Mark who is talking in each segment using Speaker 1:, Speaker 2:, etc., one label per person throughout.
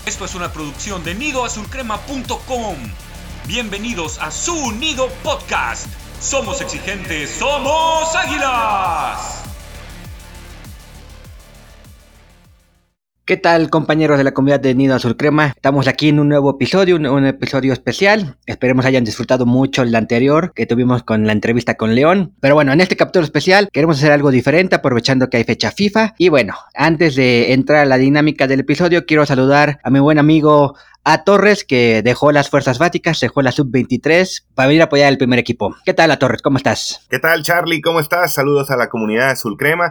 Speaker 1: Esto es una producción de nidoazulcrema.com. Bienvenidos a su Nido Podcast. Somos exigentes, somos águilas.
Speaker 2: ¿Qué tal, compañeros de la comunidad de Nido Azul Crema? Estamos aquí en un nuevo episodio, un episodio especial. Esperemos hayan disfrutado mucho el anterior que tuvimos con la entrevista con León. Pero bueno, en este capítulo especial queremos hacer algo diferente aprovechando que hay fecha FIFA. Y bueno, antes de entrar a la dinámica del episodio, quiero saludar a mi buen amigo A Torres, que dejó las fuerzas básicas, dejó la sub-23 para venir a apoyar al primer equipo. ¿Qué tal, A Torres? ¿Cómo estás?
Speaker 3: ¿Qué tal, Charlie? ¿Cómo estás? Saludos a la comunidad azul crema.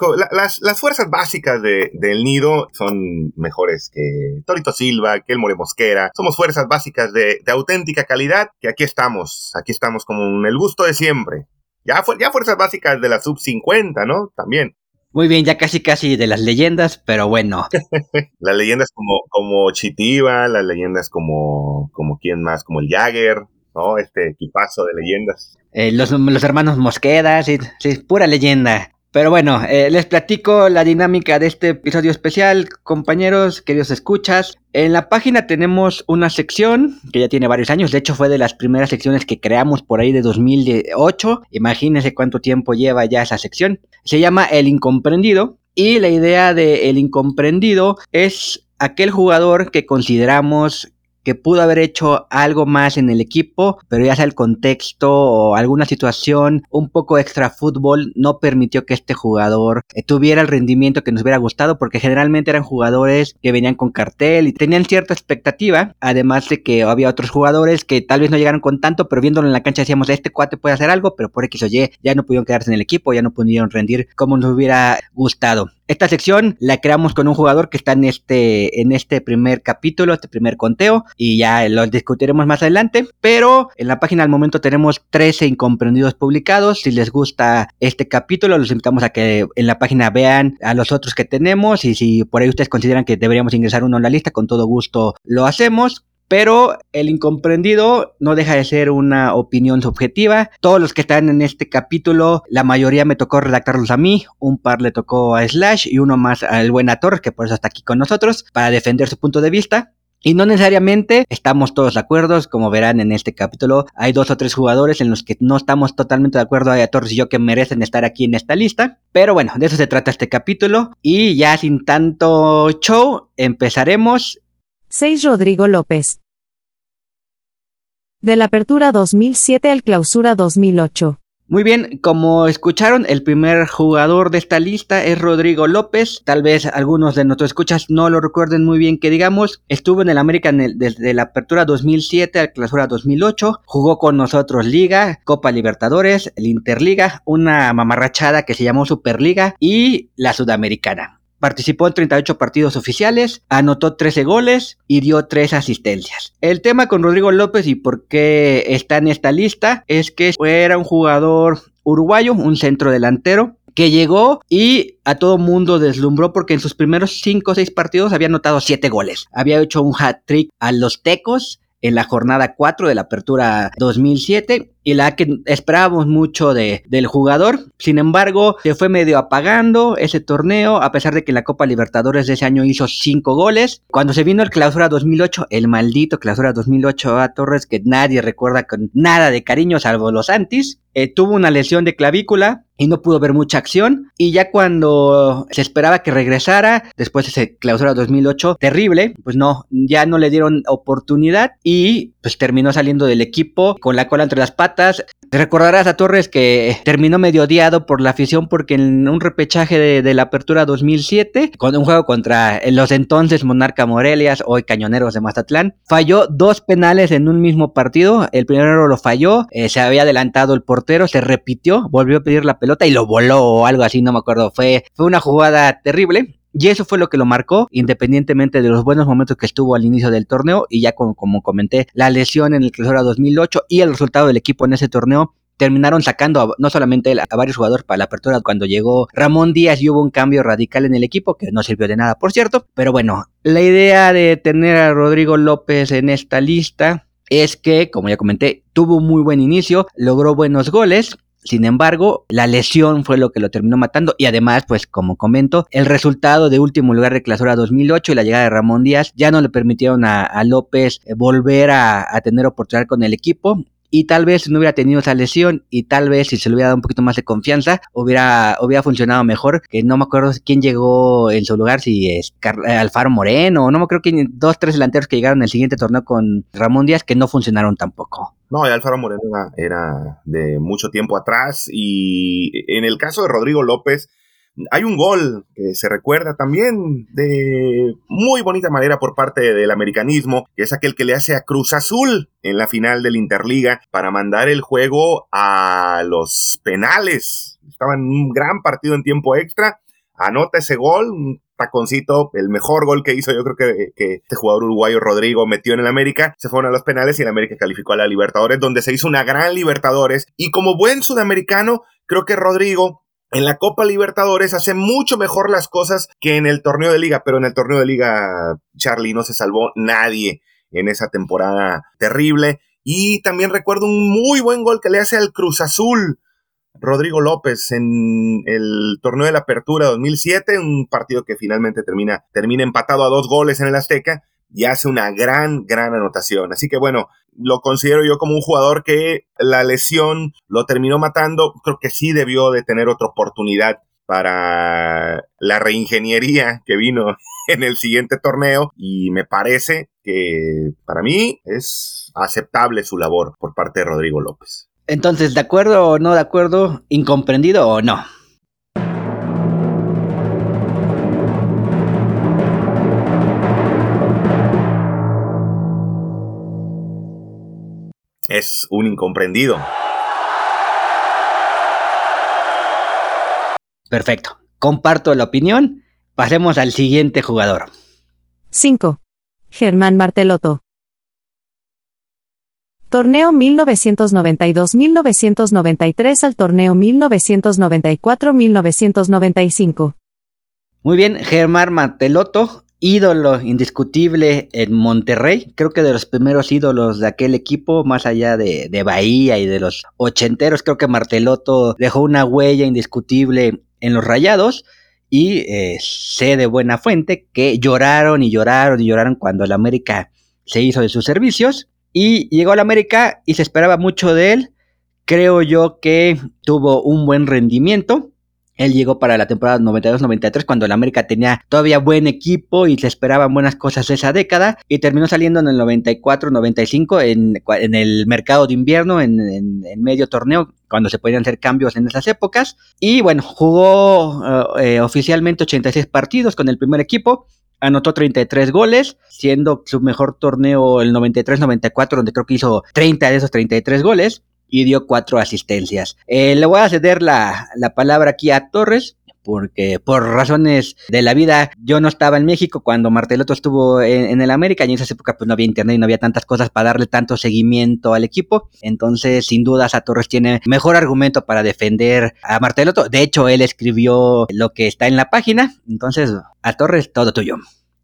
Speaker 3: Las fuerzas básicas del Nido son mejores que Torito Silva, que el More Mosquera. Somos fuerzas básicas de auténtica calidad, que aquí estamos con el gusto de siempre. Ya fuerzas básicas de la sub-50, ¿no? También.
Speaker 2: Muy bien, ya casi de las leyendas, pero bueno.
Speaker 3: Las leyendas como Chitiba, las leyendas como quién más, como el Jagger, ¿no? Este equipazo de leyendas.
Speaker 2: Los hermanos Mosqueda, sí, pura leyenda. Pero bueno, les platico la dinámica de este episodio especial, compañeros, queridos escuchas. En la página tenemos una sección que ya tiene varios años, de hecho fue de las primeras secciones que creamos por ahí de 2008, imagínense cuánto tiempo lleva ya esa sección. Se llama El Incomprendido y la idea de El Incomprendido es aquel jugador que consideramos que pudo haber hecho algo más en el equipo, pero ya sea el contexto o alguna situación un poco extra fútbol no permitió que este jugador tuviera el rendimiento que nos hubiera gustado, porque generalmente eran jugadores que venían con cartel y tenían cierta expectativa, además de que había otros jugadores que tal vez no llegaron con tanto, pero viéndolo en la cancha decíamos, este cuate puede hacer algo, pero por X o Y ya no pudieron quedarse en el equipo, ya no pudieron rendir como nos hubiera gustado. Esta sección la creamos con un jugador que está en este primer capítulo, este primer conteo, y ya lo discutiremos más adelante, pero en la página al momento tenemos 13 incomprendidos publicados. Si les gusta este capítulo, los invitamos a que en la página vean a los otros que tenemos, y si por ahí ustedes consideran que deberíamos ingresar uno en la lista, con todo gusto lo hacemos. Pero el incomprendido no deja de ser una opinión subjetiva. Todos los que están en este capítulo, la mayoría me tocó redactarlos a mí, un par le tocó a Slash y uno más al buen Torres, que por eso está aquí con nosotros, para defender su punto de vista. Y no necesariamente estamos todos de acuerdo, como verán en este capítulo, hay 2 o 3 jugadores en los que no estamos totalmente de acuerdo, hay a Torres y yo que merecen estar aquí en esta lista, pero bueno, de eso se trata este capítulo, y ya sin tanto show, empezaremos.
Speaker 4: 6 Rodrigo López. De la apertura 2007 al clausura 2008.
Speaker 2: Muy bien, como escucharon, el primer jugador de esta lista es Rodrigo López. Tal vez algunos de nuestros escuchas no lo recuerden muy bien que digamos. Estuvo en el América desde la apertura 2007 al clausura 2008. Jugó con nosotros Liga, Copa Libertadores, el Interliga, una mamarrachada que se llamó Superliga y la Sudamericana. Participó en 38 partidos oficiales, anotó 13 goles y dio 3 asistencias. El tema con Rodrigo López y por qué está en esta lista es que era un jugador uruguayo, un centro delantero, que llegó y a todo mundo deslumbró porque en sus primeros 5 o 6 partidos había anotado 7 goles. Había hecho un hat-trick a los Tecos en la jornada 4 de la apertura 2007 y la que esperábamos mucho del jugador. Sin embargo, se fue medio apagando ese torneo, a pesar de que en la Copa Libertadores de ese año hizo 5 goles. Cuando se vino el clausura 2008, el maldito clausura 2008 a Torres, que nadie recuerda con nada de cariño salvo los Antis, tuvo una lesión de clavícula y no pudo ver mucha acción, y ya cuando se esperaba que regresara, después de ese clausura 2008, terrible, pues no, ya no le dieron oportunidad y pues terminó saliendo del equipo con la cola entre las patas. Te recordarás a Torres que terminó medio odiado por la afición porque en un repechaje de la apertura 2007, con un juego contra los entonces Monarca Morelias, hoy Cañoneros de Mazatlán, falló 2 penales en un mismo partido. El primero lo falló, se había adelantado el portero, se repitió, volvió a pedir la pelota y lo voló o algo así, no me acuerdo, fue una jugada terrible. Y eso fue lo que lo marcó, independientemente de los buenos momentos que estuvo al inicio del torneo, y ya como comenté, la lesión en el clausura 2008 y el resultado del equipo en ese torneo terminaron sacando no solamente a varios jugadores para la apertura cuando llegó Ramón Díaz y hubo un cambio radical en el equipo que no sirvió de nada, por cierto. Pero bueno, la idea de tener a Rodrigo López en esta lista es que, como ya comenté, tuvo un muy buen inicio, logró buenos goles. Sin embargo, la lesión fue lo que lo terminó matando y además, pues como comento, el resultado de último lugar de clausura 2008 y la llegada de Ramón Díaz ya no le permitieron a López volver a tener oportunidad con el equipo. Y tal vez si no hubiera tenido esa lesión y tal vez si se le hubiera dado un poquito más de confianza, hubiera funcionado mejor. Que no me acuerdo quién llegó en su lugar, si es Alfaro Moreno, no me acuerdo quién, 2-3 delanteros que llegaron el siguiente torneo con Ramón Díaz que no funcionaron tampoco.
Speaker 3: No, Alfaro Moreno era de mucho tiempo atrás, y en el caso de Rodrigo López, hay un gol que se recuerda también de muy bonita manera por parte del americanismo, que es aquel que le hace a Cruz Azul en la final del Interliga para mandar el juego a los penales. Estaba en un gran partido en tiempo extra, anota ese gol, un taconcito, el mejor gol que hizo, yo creo que este jugador uruguayo Rodrigo metió en el América. Se fueron a los penales y el América calificó a la Libertadores, donde se hizo una gran Libertadores, y como buen sudamericano, creo que Rodrigo en la Copa Libertadores hace mucho mejor las cosas que en el torneo de liga, pero en el torneo de liga, Charlie, no se salvó nadie en esa temporada terrible. Y también recuerdo un muy buen gol que le hace al Cruz Azul Rodrigo López en el torneo de la Apertura 2007, un partido que finalmente termina empatado a 2 goles en el Azteca, y hace una gran anotación. Así que bueno, lo considero yo como un jugador que la lesión lo terminó matando. Creo que sí debió de tener otra oportunidad para la reingeniería que vino en el siguiente torneo, y me parece que para mí es aceptable su labor por parte de Rodrigo López.
Speaker 2: Entonces, ¿de acuerdo o no de acuerdo? ¿Incomprendido o no?
Speaker 3: Es un incomprendido.
Speaker 2: Perfecto. Comparto la opinión. Pasemos al siguiente jugador.
Speaker 4: 5. Germán Martelotto. Torneo 1992-1993 al torneo 1994-1995.
Speaker 2: Muy bien, Germán Martelotto, ídolo indiscutible en Monterrey. Creo que de los primeros ídolos de aquel equipo, más allá de Bahía y de los ochenteros, creo que Martelotto dejó una huella indiscutible en los Rayados. Y sé de buena fuente que lloraron cuando el América se hizo de sus servicios. Y llegó al América y se esperaba mucho de él. Creo yo que tuvo un buen rendimiento. Él llegó para la temporada 92-93 cuando el América tenía todavía buen equipo y se esperaban buenas cosas de esa década, y terminó saliendo en el 94-95 en el mercado de invierno, en medio torneo, cuando se podían hacer cambios en esas épocas. Y bueno, jugó oficialmente 86 partidos con el primer equipo. Anotó 33 goles, siendo su mejor torneo el 93-94, donde creo que hizo 30 de esos 33 goles y dio 4 asistencias. Le voy a ceder la palabra aquí a Torres, porque por razones de la vida yo no estaba en México cuando Martelotto estuvo en el América, y en esa época pues no había internet y no había tantas cosas para darle tanto seguimiento al equipo. Entonces sin dudas a Torres tiene mejor argumento para defender a Martelotto. De hecho él escribió lo que está en la página. Entonces a Torres, todo tuyo.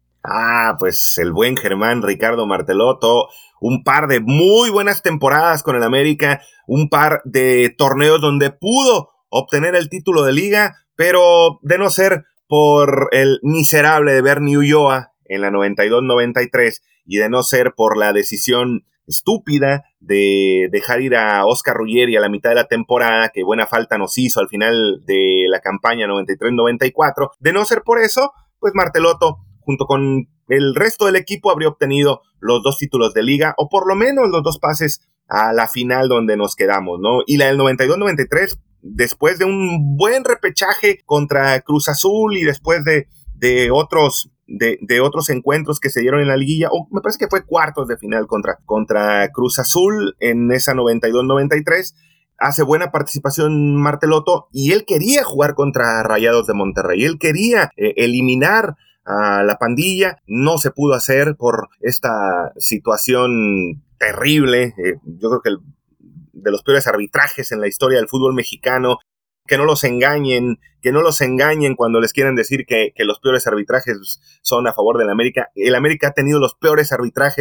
Speaker 3: Pues el buen Germán Ricardo Martelotto, un par de muy buenas temporadas con el América, un par de torneos donde pudo obtener el título de liga, pero de no ser por el miserable de Bernie Ulloa en la 92-93 y de no ser por la decisión estúpida de dejar ir a Oscar Ruggeri a la mitad de la temporada, que buena falta nos hizo al final de la campaña 93-94, de no ser por eso, pues Martelotto, junto con el resto del equipo, habría obtenido los 2 títulos de liga, o por lo menos los 2 pases a la final donde nos quedamos, ¿no? Y la del 92-93, después de un buen repechaje contra Cruz Azul y después de otros encuentros que se dieron en la liguilla, o me parece que fue cuartos de final contra Cruz Azul en esa 92-93, hace buena participación Martelotto, y él quería jugar contra Rayados de Monterrey, él quería eliminar a la pandilla. No se pudo hacer por esta situación terrible. Yo creo que de los peores arbitrajes en la historia del fútbol mexicano. Que no los engañen cuando les quieren decir que los peores arbitrajes son a favor del América. El América ha tenido los peores arbitrajes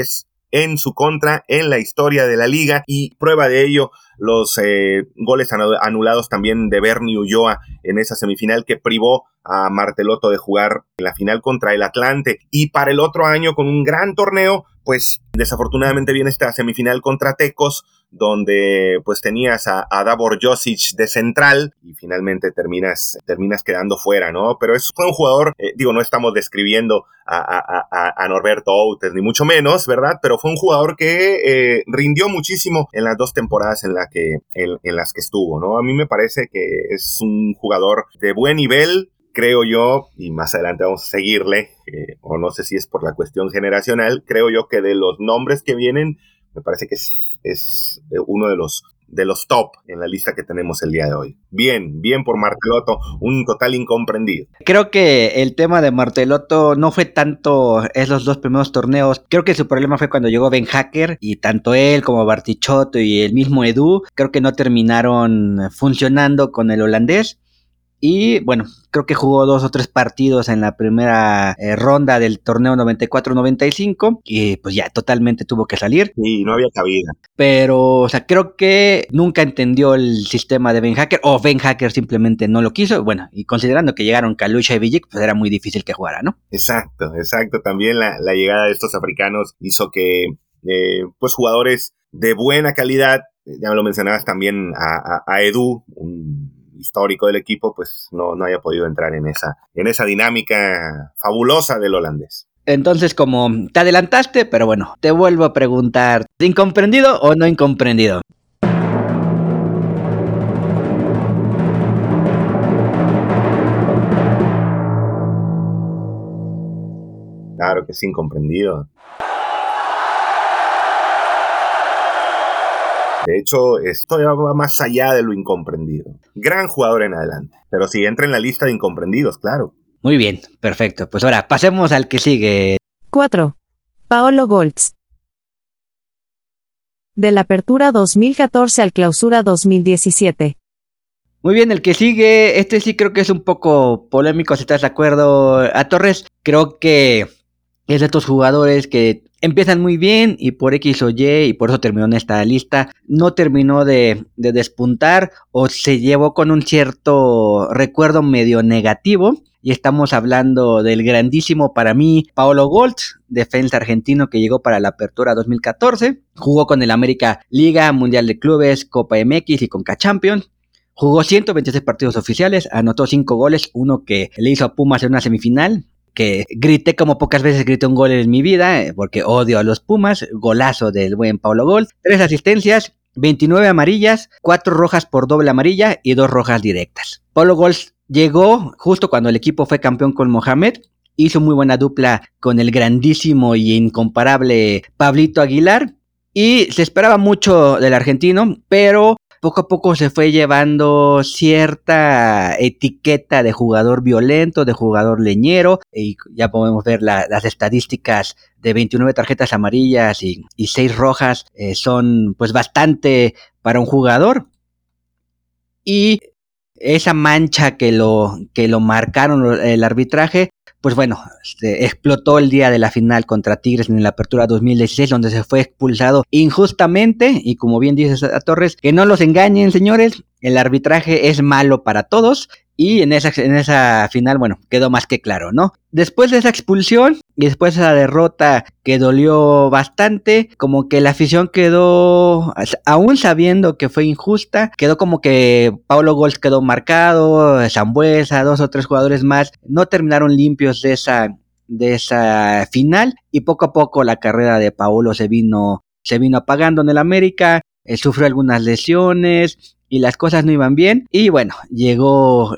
Speaker 3: en su contra en la historia de la liga, y prueba de ello los goles anulados también de Bernie Ulloa en esa semifinal que privó a Martelotto de jugar en la final contra el Atlante. Y para el otro año, con un gran torneo, pues desafortunadamente viene esta semifinal contra Tecos, donde pues tenías a Davor Josic de central y finalmente terminas quedando fuera, ¿no? Pero fue un jugador, no estamos describiendo a Norberto Outes, ni mucho menos, ¿verdad? Pero fue un jugador que rindió muchísimo en las 2 temporadas en las que estuvo, ¿no? A mí me parece que es un jugador de buen nivel, creo yo, y más adelante vamos a seguirle, o no sé si es por la cuestión generacional, creo yo que de los nombres que vienen, me parece que es uno de los top en la lista que tenemos el día de hoy. Bien por Martelotto, un total incomprendido.
Speaker 2: Creo que el tema de Martelotto no fue tanto esos 2 primeros torneos. Creo que su problema fue cuando llegó Ben Hacker, y tanto él como Bartichotto y el mismo Edu, creo que no terminaron funcionando con el holandés. Y bueno, creo que jugó 2 o 3 partidos en la primera ronda del torneo 94-95 y pues ya totalmente tuvo que salir.
Speaker 3: Y no había cabida.
Speaker 2: Pero, o sea, creo que nunca entendió el sistema de Ben Hacker, o Ben Hacker simplemente no lo quiso. Bueno, y considerando que llegaron Kalusha y Vidic, pues era muy difícil que jugara, ¿no?
Speaker 3: Exacto. También la llegada de estos africanos hizo que pues jugadores de buena calidad, ya me lo mencionabas también a Edu, un histórico del equipo, pues no haya podido entrar en esa dinámica fabulosa del holandés.
Speaker 2: Entonces, como te adelantaste, pero bueno, te vuelvo a preguntar, ¿incomprendido o no incomprendido?
Speaker 3: Claro que es incomprendido. De hecho, esto ya va más allá de lo incomprendido. Gran jugador en adelante. Pero sí, entra en la lista de incomprendidos, claro.
Speaker 2: Muy bien, perfecto. Pues ahora, pasemos al que sigue.
Speaker 4: 4. Paolo Goltz. De la Apertura 2014 al Clausura 2017.
Speaker 2: Muy bien, el que sigue, este sí creo que es un poco polémico, si estás de acuerdo, a Torres. Creo que es de estos jugadores que empiezan muy bien y por X o Y, y por eso terminó en esta lista, no terminó de despuntar o se llevó con un cierto recuerdo medio negativo. Y estamos hablando del grandísimo para mí Paolo Goltz, defensa argentino que llegó para la Apertura 2014. Jugó con el América Liga, Mundial de Clubes, Copa MX y Conca Champions. Jugó 126 partidos oficiales, anotó 5 goles, uno que le hizo a Pumas en una semifinal, que grité como pocas veces grité un gol en mi vida, porque odio a los Pumas. Golazo del buen Paolo Goltz. 3 asistencias, 29 amarillas, 4 rojas por doble amarilla y 2 rojas directas. Paolo Goltz llegó justo cuando el equipo fue campeón con Mohamed, hizo muy buena dupla con el grandísimo y incomparable Pablito Aguilar, y se esperaba mucho del argentino, pero poco a poco se fue llevando cierta etiqueta de jugador violento, de jugador leñero, y ya podemos ver las estadísticas de 29 tarjetas amarillas y 6 rojas, son pues bastante para un jugador. Y esa mancha que lo marcaron el arbitraje, pues bueno, explotó el día de la final contra Tigres en la Apertura 2016, donde se fue expulsado injustamente. Y como bien dices a Torres, que no los engañen, señores, el arbitraje es malo para todos. Y en esa final, bueno, quedó más que claro, ¿no? Después de esa expulsión y después de esa derrota que dolió bastante, como que la afición quedó, aún sabiendo que fue injusta, quedó como que Paolo Goltz quedó marcado, Sambueza, 2 o 3 jugadores más no terminaron limpios de esa final, y poco a poco la carrera de Paolo se vino apagando en el América. Sufrió algunas lesiones y las cosas no iban bien, y bueno, llegó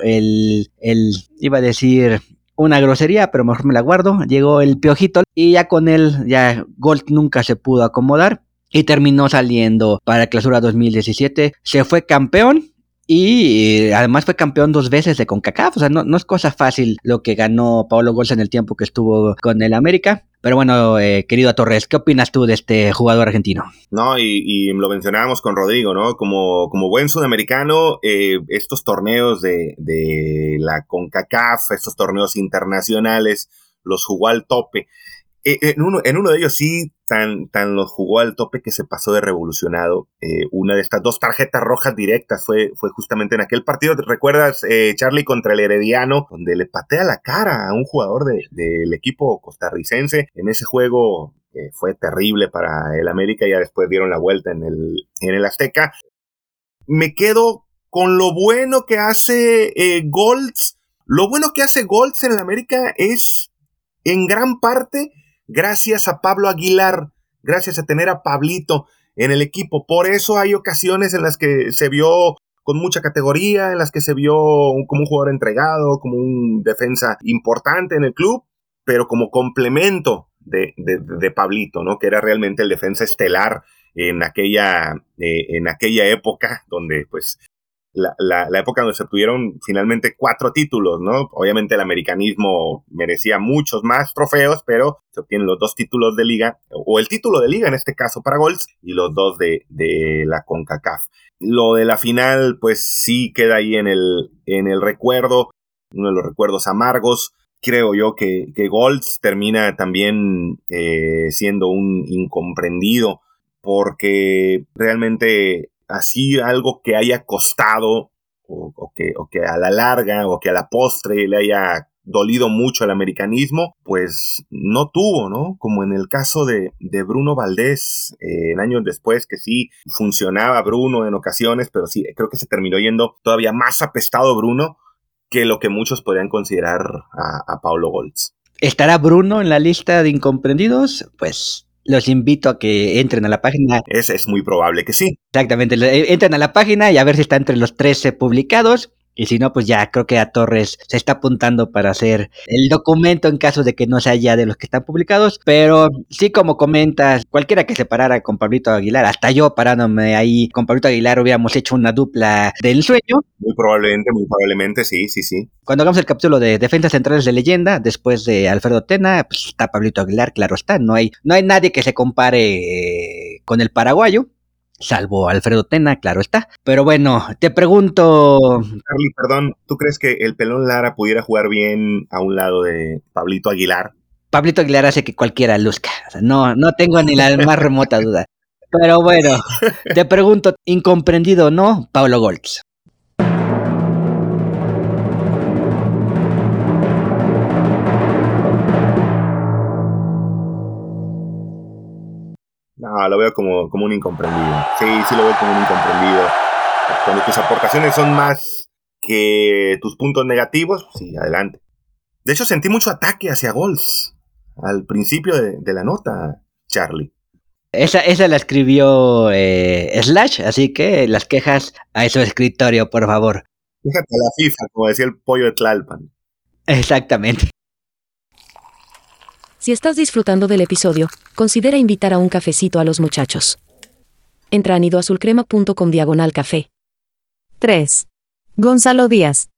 Speaker 2: iba a decir una grosería, pero mejor me la guardo, llegó el Piojito, y ya con él, ya Goltz nunca se pudo acomodar, y terminó saliendo para la Clausura 2017, se fue campeón, y además fue campeón 2 veces de CONCACAF. O sea, no es cosa fácil lo que ganó Paolo Goltz en el tiempo que estuvo con el América. Pero bueno, querido Torres, ¿qué opinas tú de este jugador argentino?
Speaker 3: No, y lo mencionábamos con Rodrigo, ¿no? Como buen sudamericano, estos torneos de la CONCACAF, estos torneos internacionales, los jugó al tope. En uno de ellos sí, tan los jugó al tope que se pasó de revolucionado. Una de estas 2 tarjetas rojas directas fue justamente en aquel partido. ¿Te recuerdas, Charlie, contra el Herediano, donde le patea la cara a un jugador del equipo costarricense? En ese juego fue terrible para el América, ya después dieron la vuelta en el Azteca. Me quedo con lo bueno que hace Goltz. Lo bueno que hace Goltz en el América es en gran parte gracias a Pablo Aguilar, gracias a tener a Pablito en el equipo. Por eso hay ocasiones en las que se vio con mucha categoría, en las que se vio como un jugador entregado, como un defensa importante en el club, pero como complemento de Pablito, ¿no? Que era realmente el defensa estelar en aquella época donde pues la época donde se obtuvieron finalmente 4 títulos, ¿no? Obviamente el americanismo merecía muchos más trofeos, pero se obtienen los 2 títulos de liga, o el título de liga en este caso para Goltz, y los 2 de la CONCACAF. Lo de la final, pues sí queda ahí en el recuerdo, uno de los recuerdos amargos. Creo yo que Goltz termina también siendo un incomprendido, porque realmente así algo que haya costado o que a la larga o que a la postre le haya dolido mucho al americanismo, pues no tuvo, ¿no? Como en el caso de Bruno Valdés, en años después, que sí funcionaba Bruno en ocasiones, pero sí, creo que se terminó yendo todavía más apestado Bruno que lo que muchos podrían considerar a Paulo Goltz.
Speaker 2: ¿Estará Bruno en la lista de incomprendidos? Pues los invito a que entren a la página.
Speaker 3: Es muy probable que sí.
Speaker 2: Exactamente, entren a la página y a ver si está entre los 13 publicados. Y si no, pues ya creo que a Torres se está apuntando para hacer el documento en caso de que no sea ya de los que están publicados. Pero sí, como comentas, cualquiera que se parara con Pablito Aguilar, hasta yo parándome ahí con Pablito Aguilar hubiéramos hecho una dupla del sueño.
Speaker 3: Muy probablemente, sí.
Speaker 2: Cuando hagamos el capítulo de defensas centrales de leyenda, después de Alfredo Tena, pues está Pablito Aguilar, claro está. No hay nadie que se compare con el paraguayo. Salvo Alfredo Tena, claro está. Pero bueno, te pregunto...
Speaker 3: Charlie, perdón, ¿tú crees que el Pelón Lara pudiera jugar bien a un lado de Pablito Aguilar?
Speaker 2: Pablito Aguilar hace que cualquiera luzca. O sea, no tengo ni la más remota duda. Pero bueno, te pregunto, ¿incomprendido o no, Paulo Goltz?
Speaker 3: No, lo veo como un incomprendido. Sí, lo veo como un incomprendido. Cuando tus aportaciones son más que tus puntos negativos, sí, adelante. De hecho, sentí mucho ataque hacia Goltz al principio de la nota, Charlie.
Speaker 2: Esa la escribió Slash, así que las quejas a su escritorio, por favor.
Speaker 3: Fíjate a la FIFA, como decía el pollo de Tlalpan.
Speaker 2: Exactamente.
Speaker 4: Si estás disfrutando del episodio, considera invitar a un cafecito a los muchachos. Entra a nidoazulcrema.com/café. 3. Gonzalo Díaz.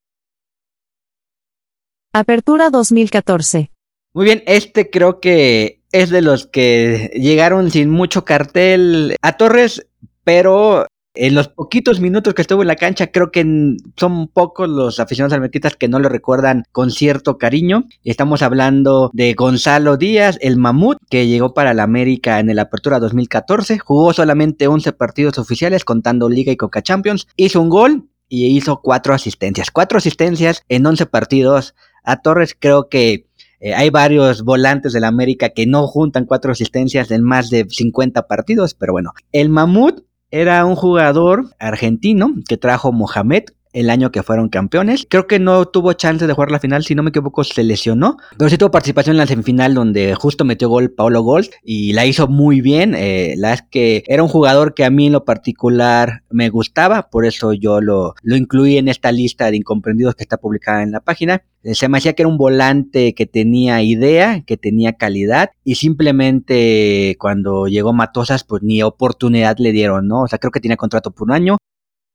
Speaker 4: Apertura 2014.
Speaker 2: Muy bien, creo que es de los que llegaron sin mucho cartel a Torres, pero en los poquitos minutos que estuvo en la cancha, creo que son pocos los aficionados almeriquistas que no lo recuerdan con cierto cariño. Estamos hablando de Gonzalo Díaz, el mamut, que llegó para la América en el Apertura 2014. Jugó solamente 11 partidos oficiales, contando Liga y Conca Champions. Hizo un gol y hizo 4 asistencias. 4 asistencias en 11 partidos. A Torres creo que hay varios volantes de la América que no juntan 4 asistencias en más de 50 partidos, pero bueno. El mamut era un jugador argentino que trajo Mohamed el año que fueron campeones. Creo que no tuvo chance de jugar la final, si no me equivoco se lesionó, pero sí tuvo participación en la semifinal donde justo metió gol Paulo Goltz y la hizo muy bien. La es que era un jugador que a mí en lo particular me gustaba, por eso yo lo incluí en esta lista de incomprendidos que está publicada en la página. Se me hacía que era un volante que tenía idea, que tenía calidad y simplemente cuando llegó Matosas pues ni oportunidad le dieron, ¿no? O sea, creo que tenía contrato por un año.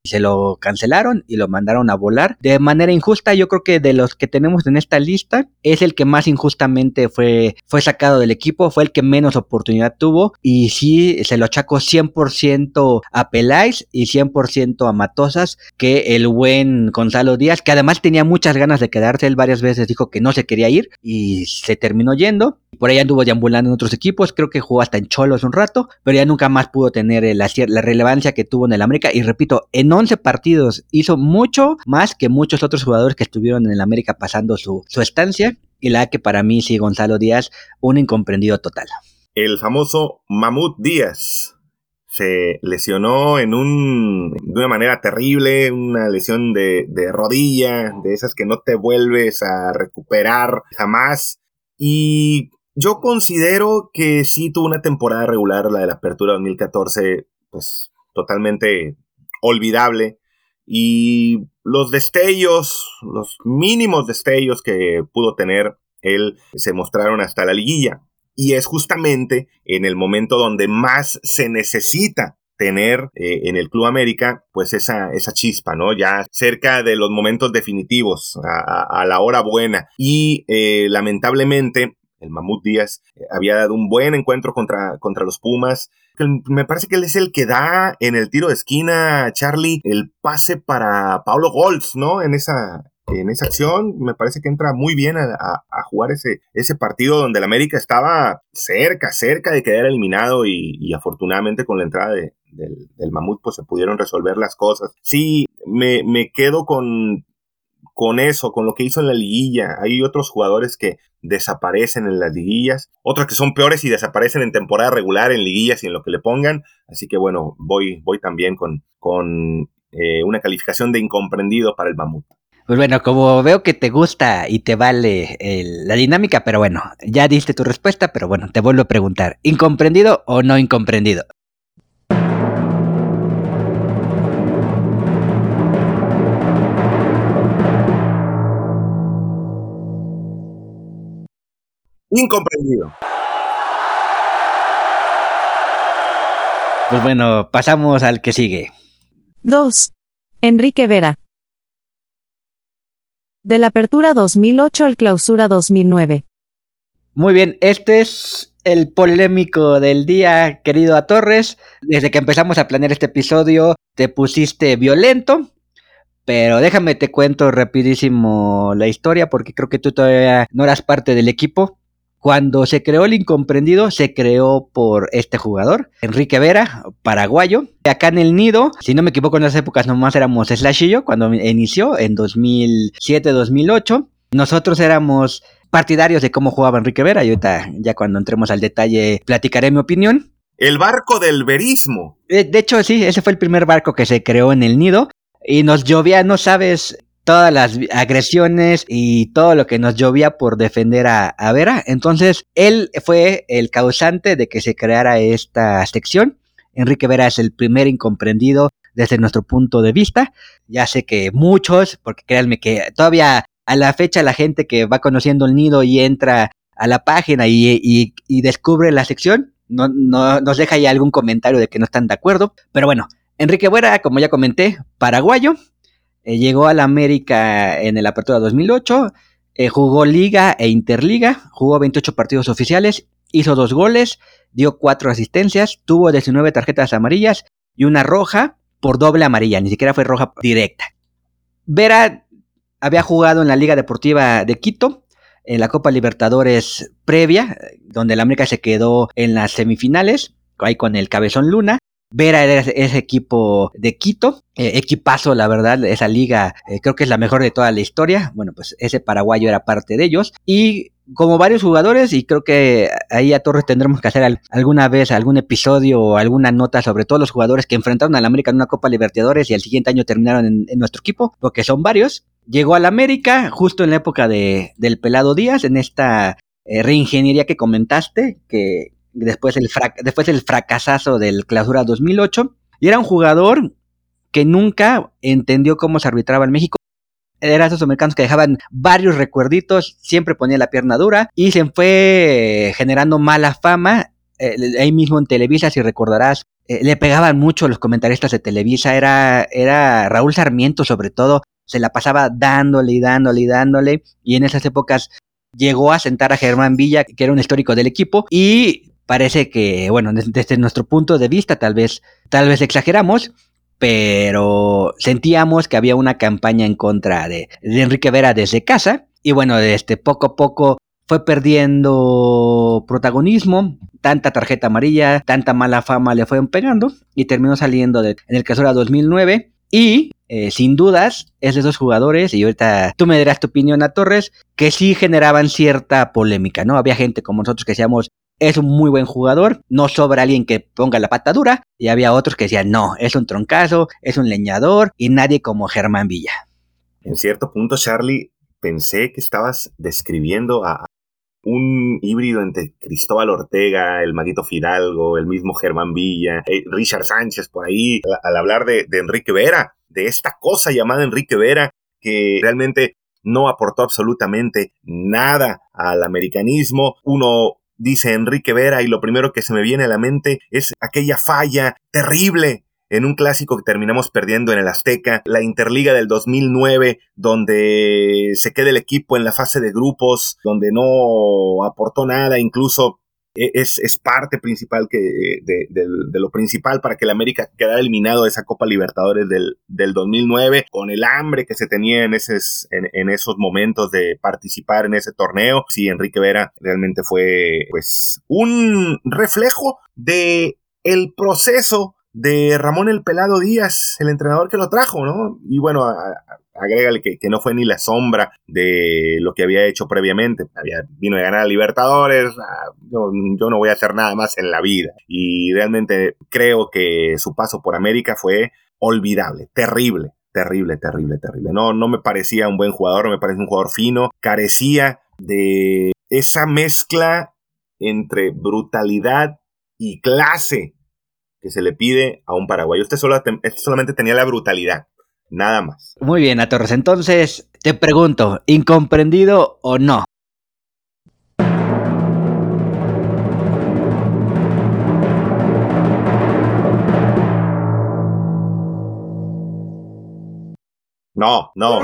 Speaker 2: se lo cancelaron y lo mandaron a volar de manera injusta. Yo creo que de los que tenemos en esta lista es el que más injustamente fue sacado del equipo, fue el que menos oportunidad tuvo, y sí se lo achaco 100% a Peláez y 100% a Matosas, que el buen Gonzalo Díaz, que además tenía muchas ganas de quedarse, él varias veces dijo que no se quería ir y se terminó yendo. Por ahí anduvo deambulando en otros equipos, creo que jugó hasta en Cholos un rato, pero ya nunca más pudo tener la relevancia que tuvo en el América. Y repito, en 11 partidos hizo mucho más que muchos otros jugadores que estuvieron en el América pasando su estancia. Y la que para mí sí, Gonzalo Díaz, un incomprendido total.
Speaker 3: El famoso Mamut Díaz se lesionó de una manera terrible, una lesión de rodilla, de esas que no te vuelves a recuperar jamás. Y yo considero que sí tuvo una temporada regular, la de la Apertura 2014, pues totalmente olvidable. Y los destellos, los mínimos destellos que pudo tener él, se mostraron hasta la liguilla. Y es justamente en el momento donde más se necesita tener en el Club América, pues esa chispa, ¿no? Ya cerca de los momentos definitivos, a la hora buena. Y lamentablemente el Mamut Díaz había dado un buen encuentro contra los Pumas. Me parece que él es el que da en el tiro de esquina, Charlie, el pase para Paulo Goltz, ¿no? En esa acción, me parece que entra muy bien a jugar ese partido donde el América estaba cerca de quedar eliminado, y afortunadamente con la entrada del Mamut pues se pudieron resolver las cosas. Sí, me quedo con eso, con lo que hizo en la liguilla. Hay otros jugadores que desaparecen en las liguillas, otros que son peores y desaparecen en temporada regular, en liguillas y en lo que le pongan. Así que bueno, voy también con una calificación de incomprendido para el Mamut.
Speaker 2: Pues bueno, como veo que te gusta y te vale la dinámica, pero bueno, ya diste tu respuesta, pero bueno, te vuelvo a preguntar, ¿incomprendido o no incomprendido?
Speaker 3: Incomprendido.
Speaker 2: Pues bueno, pasamos al que sigue.
Speaker 4: 2. Enrique Vera. De la Apertura 2008 al Clausura 2009.
Speaker 2: Muy bien, este es el polémico del día, querido A Torres. Desde que empezamos a planear este episodio te pusiste violento, pero déjame te cuento rapidísimo la historia porque creo que tú todavía no eras parte del equipo. Cuando se creó el incomprendido, se creó por este jugador, Enrique Vera, paraguayo. Acá en el Nido, si no me equivoco, en esas épocas nomás éramos Slash y yo, cuando inició en 2007-2008. Nosotros éramos partidarios de cómo jugaba Enrique Vera, y ahorita ya cuando entremos al detalle platicaré mi opinión.
Speaker 3: El barco del verismo.
Speaker 2: De hecho, sí, ese fue el primer barco que se creó en el Nido, y nos llovía, no sabes, todas las agresiones y todo lo que nos llovía por defender a Vera. Entonces, él fue el causante de que se creara esta sección. Enrique Vera es el primer incomprendido desde nuestro punto de vista. Ya sé que muchos, porque créanme que todavía a la fecha la gente que va conociendo el Nido y entra a la página y descubre la sección, no nos deja ahí algún comentario de que no están de acuerdo. Pero bueno, Enrique Vera, como ya comenté, paraguayo. Llegó a la América en el Apertura 2008, jugó Liga e Interliga, jugó 28 partidos oficiales, hizo 2 goles, dio 4 asistencias, tuvo 19 tarjetas amarillas y una roja por doble amarilla, ni siquiera fue roja directa. Vera había jugado en la Liga Deportiva de Quito, en la Copa Libertadores previa, donde la América se quedó en las semifinales, ahí con el Cabezón Luna. Vera era ese equipo de Quito, equipazo la verdad, esa liga creo que es la mejor de toda la historia. Bueno, pues ese paraguayo era parte de ellos, y como varios jugadores, y creo que ahí a Torres tendremos que hacer alguna vez algún episodio o alguna nota sobre todos los jugadores que enfrentaron a la América en una Copa Libertadores y al siguiente año terminaron en nuestro equipo, porque son varios. Llegó a la América justo en la época del Pelado Díaz, en esta reingeniería que comentaste, que después el fracasazo del Clausura 2008, y era un jugador que nunca entendió cómo se arbitraba en México. Era esos americanos que dejaban varios recuerditos, siempre ponía la pierna dura, y se fue generando mala fama. Ahí mismo en Televisa, si recordarás, le pegaban mucho los comentaristas de Televisa, era Raúl Sarmiento sobre todo, se la pasaba dándole y dándole y dándole, y en esas épocas llegó a sentar a Germán Villa, que era un histórico del equipo, y parece que, bueno, desde nuestro punto de vista tal vez exageramos, pero sentíamos que había una campaña en contra de Enrique Vera desde casa, y bueno, poco a poco fue perdiendo protagonismo, tanta tarjeta amarilla, tanta mala fama le fueron pegando, y terminó saliendo en el Clausura 2009, y sin dudas es de esos jugadores, y ahorita tú me dirás tu opinión a Torres, que sí generaban cierta polémica, ¿no? Había gente como nosotros que decíamos, es un muy buen jugador, no sobra alguien que ponga la pata dura, y había otros que decían, no, es un troncazo, es un leñador, y nadie como Germán Villa.
Speaker 3: En cierto punto, Charlie, pensé que estabas describiendo a un híbrido entre Cristóbal Ortega, el Maguito Fidalgo, el mismo Germán Villa, Richard Sánchez por ahí, al hablar de Enrique Vera, de esta cosa llamada Enrique Vera, que realmente no aportó absolutamente nada al americanismo. Uno dice Enrique Vera y lo primero que se me viene a la mente es aquella falla terrible en un clásico que terminamos perdiendo en el Azteca, la Interliga del 2009, donde se queda el equipo en la fase de grupos, donde no aportó nada, incluso es parte principal de lo principal para que el América quedara eliminado de esa Copa Libertadores del 2009, con el hambre que se tenía en esos momentos de participar en ese torneo. Sí, Enrique Vera realmente fue pues un reflejo de el proceso de Ramón el Pelado Díaz, el entrenador que lo trajo, ¿no? Y bueno, agrégale que no fue ni la sombra de lo que había hecho previamente. Vino de ganar a Libertadores, yo no voy a hacer nada más en la vida. Y realmente creo que su paso por América fue olvidable, terrible. No me parecía un buen jugador, no me parecía un jugador fino, carecía de esa mezcla entre brutalidad y clase que se le pide a un paraguayo. Usted solamente tenía la brutalidad, nada más.
Speaker 2: Muy bien, A Torres, entonces te pregunto, ¿incomprendido o no?
Speaker 3: No.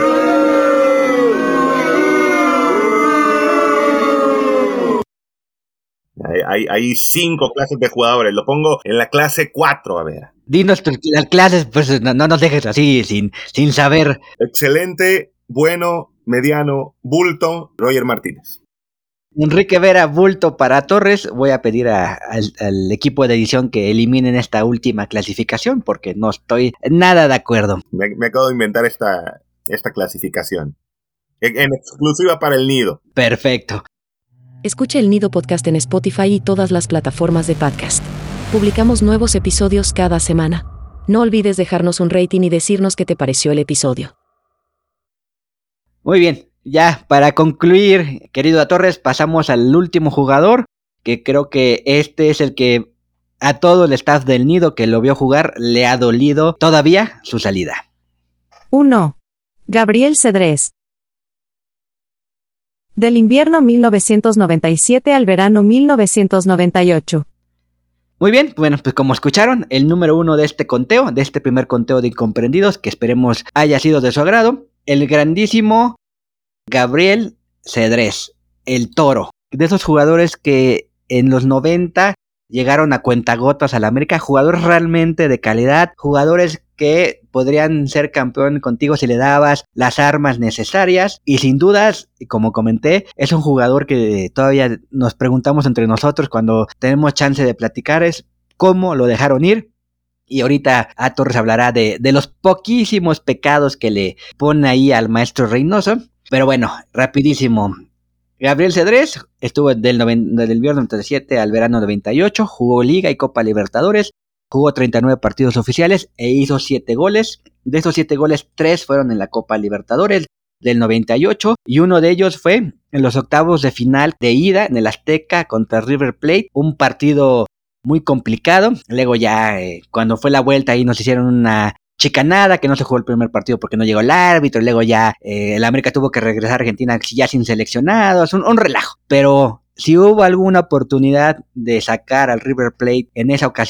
Speaker 3: Hay 5 clases de jugadores. Lo pongo en la clase 4, a ver.
Speaker 2: Dinos las clases, pues no nos dejes así, sin saber.
Speaker 3: Excelente, bueno, mediano, bulto, Roger Martínez.
Speaker 2: Enrique Vera, bulto para Torres. Voy a pedir al equipo de edición que eliminen esta última clasificación porque no estoy nada de acuerdo.
Speaker 3: Me acabo de inventar esta clasificación. En exclusiva para el Nido.
Speaker 2: Perfecto.
Speaker 4: Escucha el Nido Podcast en Spotify y todas las plataformas de podcast. Publicamos nuevos episodios cada semana. No olvides dejarnos un rating y decirnos qué te pareció el episodio.
Speaker 2: Muy bien, ya para concluir, querido A Torres, pasamos al último jugador, que creo que este es el que a todo el staff del Nido que lo vio jugar le ha dolido todavía su salida.
Speaker 5: 1. Gabriel Cedrés. Del invierno 1997 al verano 1998.
Speaker 2: Muy bien, bueno, pues como escucharon, el número 1 de este conteo, de este primer conteo de incomprendidos, que esperemos haya sido de su agrado, el grandísimo Gabriel Cedrés, el Toro, de esos jugadores que en los 90 llegaron a cuentagotas a la América, jugadores realmente de calidad, jugadores que podrían ser campeón contigo si le dabas las armas necesarias, y sin dudas, como comenté, es un jugador que todavía nos preguntamos entre nosotros cuando tenemos chance de platicar, es cómo lo dejaron ir. Y ahorita A Torres hablará de los poquísimos pecados que le pone ahí al maestro Reynoso. Pero bueno, rapidísimo. Gabriel Cedrés estuvo del invierno 97 al verano 98, jugó Liga y Copa Libertadores, jugó 39 partidos oficiales e hizo 7 goles. De esos 7 goles, 3 fueron en la Copa Libertadores del 98 y uno de ellos fue en los octavos de final de ida en el Azteca contra River Plate, un partido muy complicado. Luego ya cuando fue la vuelta ahí nos hicieron una chicanada, que no se jugó el primer partido porque no llegó el árbitro, y luego ya el América tuvo que regresar a Argentina ya sin seleccionados, un relajo. Pero si hubo alguna oportunidad de sacar al River Plate en esa ocasión,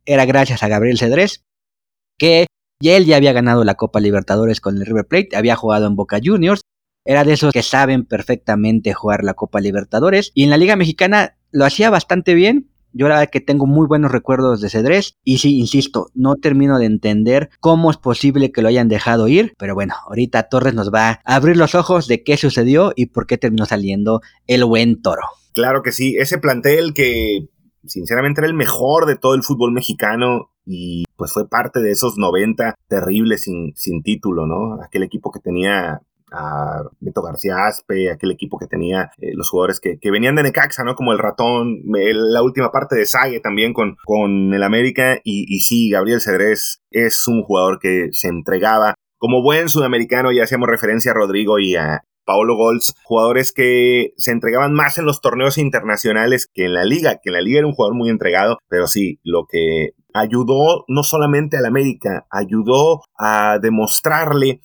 Speaker 2: era gracias a Gabriel Cedrés, que él ya había ganado la Copa Libertadores con el River Plate, había jugado en Boca Juniors, era de esos que saben perfectamente jugar la Copa Libertadores, y en la Liga Mexicana lo hacía bastante bien. Yo la verdad que tengo muy buenos recuerdos de Cedrés, y sí, insisto, no termino de entender cómo es posible que lo hayan dejado ir, pero bueno, ahorita Torres nos va a abrir los ojos de qué sucedió y por qué terminó saliendo el buen Toro.
Speaker 3: Claro que sí, ese plantel que sinceramente era el mejor de todo el fútbol mexicano y pues fue parte de esos 90 terribles sin título, ¿no? Aquel equipo que tenía a Beto García Aspe, aquel equipo que tenía los jugadores que venían de Necaxa, ¿no? Como el Ratón, la última parte de Sague también con el América, y sí, Gabriel Cedrés es un jugador que se entregaba como buen sudamericano. Ya hacíamos referencia a Rodrigo y a Paolo Goltz, jugadores que se entregaban más en los torneos internacionales que en la liga era un jugador muy entregado, pero sí, lo que ayudó no solamente al América, ayudó a demostrarle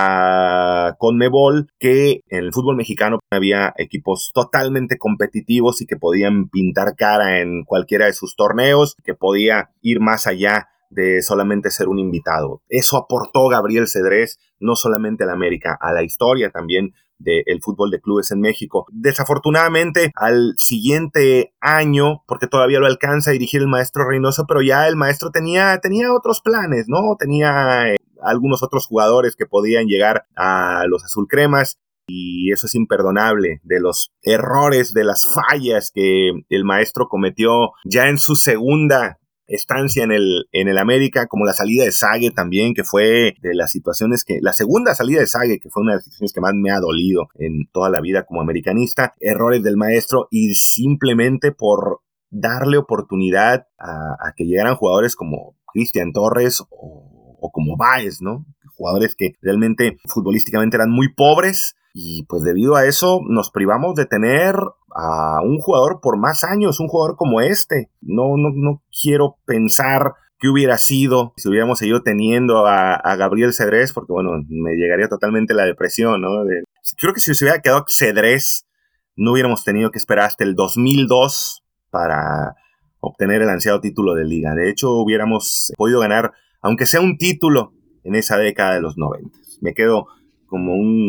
Speaker 3: a CONMEBOL que en el fútbol mexicano había equipos totalmente competitivos y que podían pintar cara en cualquiera de sus torneos, que podía ir más allá de solamente ser un invitado. Eso aportó Gabriel Cedrés no solamente a la América, a la historia también del fútbol de clubes en México. Desafortunadamente, al siguiente año, porque todavía lo alcanza a dirigir el maestro Reynoso, pero ya el maestro tenía otros planes, ¿no? Tenía algunos otros jugadores que podían llegar a los azulcremas, y eso es imperdonable, de los errores, de las fallas que el maestro cometió ya en su segunda estancia en el América, como la salida de Sague también, que fue de las situaciones la segunda salida de Sague, que fue una de las situaciones que más me ha dolido en toda la vida como americanista. Errores del maestro, y simplemente por darle oportunidad a que llegaran jugadores como Cristian Torres o como Báez, ¿no? Jugadores que realmente futbolísticamente eran muy pobres, y pues debido a eso nos privamos de tener a un jugador por más años, un jugador como este. No quiero pensar qué hubiera sido si hubiéramos seguido teniendo a Gabriel Cedrés, porque bueno, me llegaría totalmente la depresión, ¿no? Creo que si se hubiera quedado Cedrés, no hubiéramos tenido que esperar hasta el 2002 para obtener el ansiado título de liga. De hecho, hubiéramos podido ganar, aunque sea un título, en esa década de los 90. Me quedo con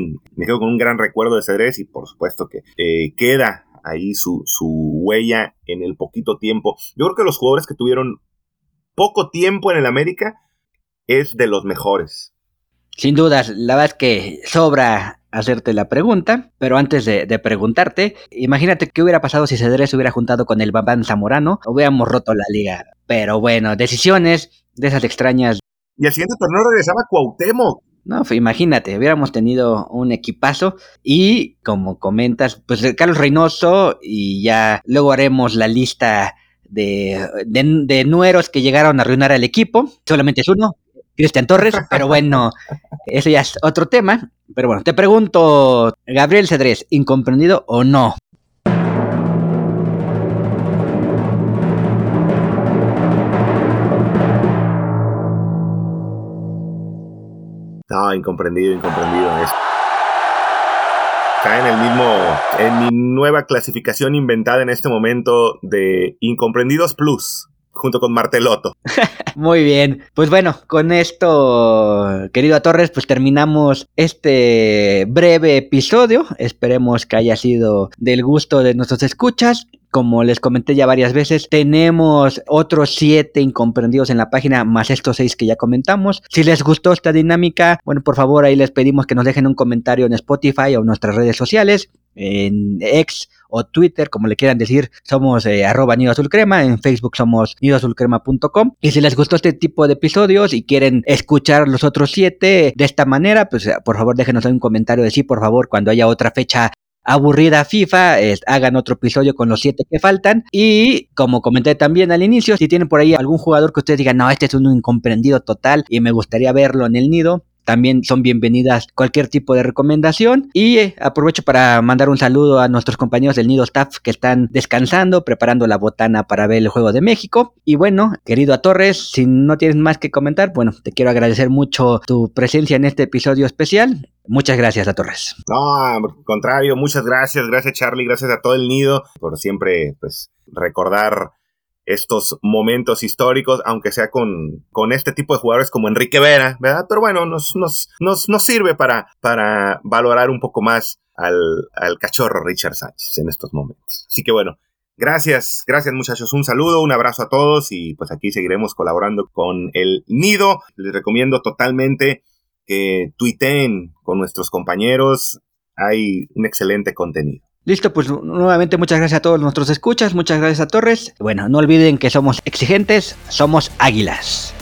Speaker 3: un gran recuerdo de Cedrés, y por supuesto que queda ahí su huella en el poquito tiempo. Yo creo que los jugadores que tuvieron poco tiempo en el América es de los mejores.
Speaker 2: Sin dudas, la verdad es que sobra hacerte la pregunta, pero antes de preguntarte, imagínate qué hubiera pasado si Cedrés se hubiera juntado con el Bambán Zamorano, hubiéramos roto la liga. Pero bueno, decisiones de esas extrañas.
Speaker 3: Y al siguiente torneo regresaba Cuauhtémoc.
Speaker 2: No, imagínate, hubiéramos tenido un equipazo, y como comentas, pues Carlos Reynoso, y ya luego haremos la lista de nueros que llegaron a arruinar al equipo. Solamente es uno, Cristian Torres, pero bueno, ese ya es otro tema. Pero bueno, te pregunto, Gabriel Cedrés, ¿incomprendido o no?
Speaker 3: No, incomprendido. Está en mi nueva clasificación inventada en este momento de Incomprendidos Plus, junto con Martelotto.
Speaker 2: Muy bien, pues bueno, con esto, querido Torres, pues terminamos este breve episodio. Esperemos que haya sido del gusto de nuestros escuchas. Como les comenté ya varias veces, tenemos otros 7 incomprendidos en la página, más estos 6 que ya comentamos. Si les gustó esta dinámica, bueno, por favor, ahí les pedimos que nos dejen un comentario en Spotify o en nuestras redes sociales, en X o Twitter, como le quieran decir. Somos @NidoAzulCrema, en Facebook somos nidoazulcrema.com. Y si les gustó este tipo de episodios y quieren escuchar los otros 7 de esta manera, pues por favor déjenos un comentario de sí, por favor, cuando haya otra fecha aburrida FIFA, hagan otro episodio con los 7 que faltan. Y como comenté también al inicio, si tienen por ahí algún jugador que ustedes digan, no, este es un incomprendido total y me gustaría verlo en el nido, también son bienvenidas cualquier tipo de recomendación. Y aprovecho para mandar un saludo a nuestros compañeros del Nido Staff que están descansando, preparando la botana para ver el Juego de México. Y bueno, querido a Torres, si no tienes más que comentar, bueno, te quiero agradecer mucho tu presencia en este episodio especial. Muchas gracias a Torres.
Speaker 3: No, al contrario, muchas gracias. Gracias, Charlie, gracias a todo el Nido por siempre pues recordar estos momentos históricos, aunque sea con este tipo de jugadores como Enrique Vera, ¿verdad? Pero bueno, nos sirve para valorar un poco más al cachorro Richard Sánchez en estos momentos. Así que bueno, gracias muchachos, un saludo, un abrazo a todos y pues aquí seguiremos colaborando con el Nido. Les recomiendo totalmente que tuiteen con nuestros compañeros, hay un excelente contenido.
Speaker 2: Listo, pues nuevamente muchas gracias a todos nuestros escuchas, muchas gracias a Torres. Bueno, no olviden que somos exigentes, somos águilas.